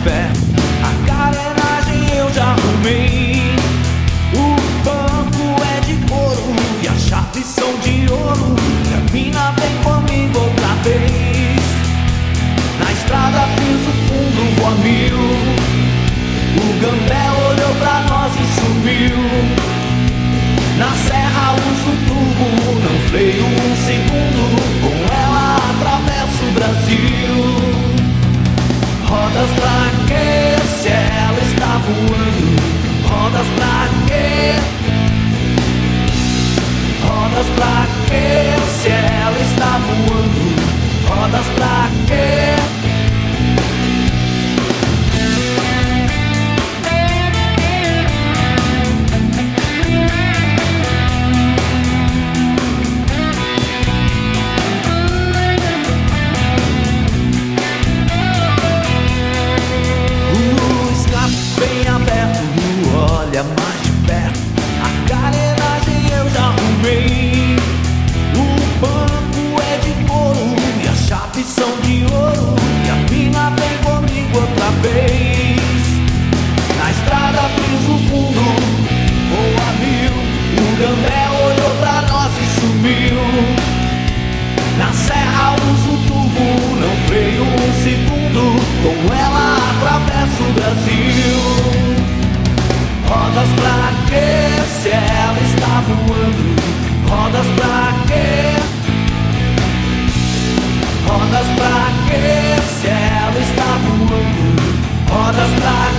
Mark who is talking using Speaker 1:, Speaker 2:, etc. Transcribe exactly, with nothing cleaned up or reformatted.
Speaker 1: pé. A carenagem eu já arrumei. O banco é de couro e as chaves são de ouro. E a mina vem comigo outra vez. Na estrada piso fundo, vou a mil. O Gambé olhou pra nós e sumiu. Na serra uso tubo, não freio um segundo. Com ela atravesso o Brasil. Rodas pra quê, se ela está voando? Rodas pra quê? Rodas pra quê, se ela está voando? Rodas pra quê? Olha mais de perto, a carenagem eu já arrumei. O banco é de couro e as chaves são de ouro. E a mina vem comigo outra vez. Na estrada piso fundo, vou a mil. O Gambé olhou pra nós e sumiu. Na serra uso tubo, não freio um segundo. Com ela atravesso o Brasil. Rodas pra quê, se ela está voando? Rodas pra quê? Rodas pra quê, se ela está voando? Rodas pra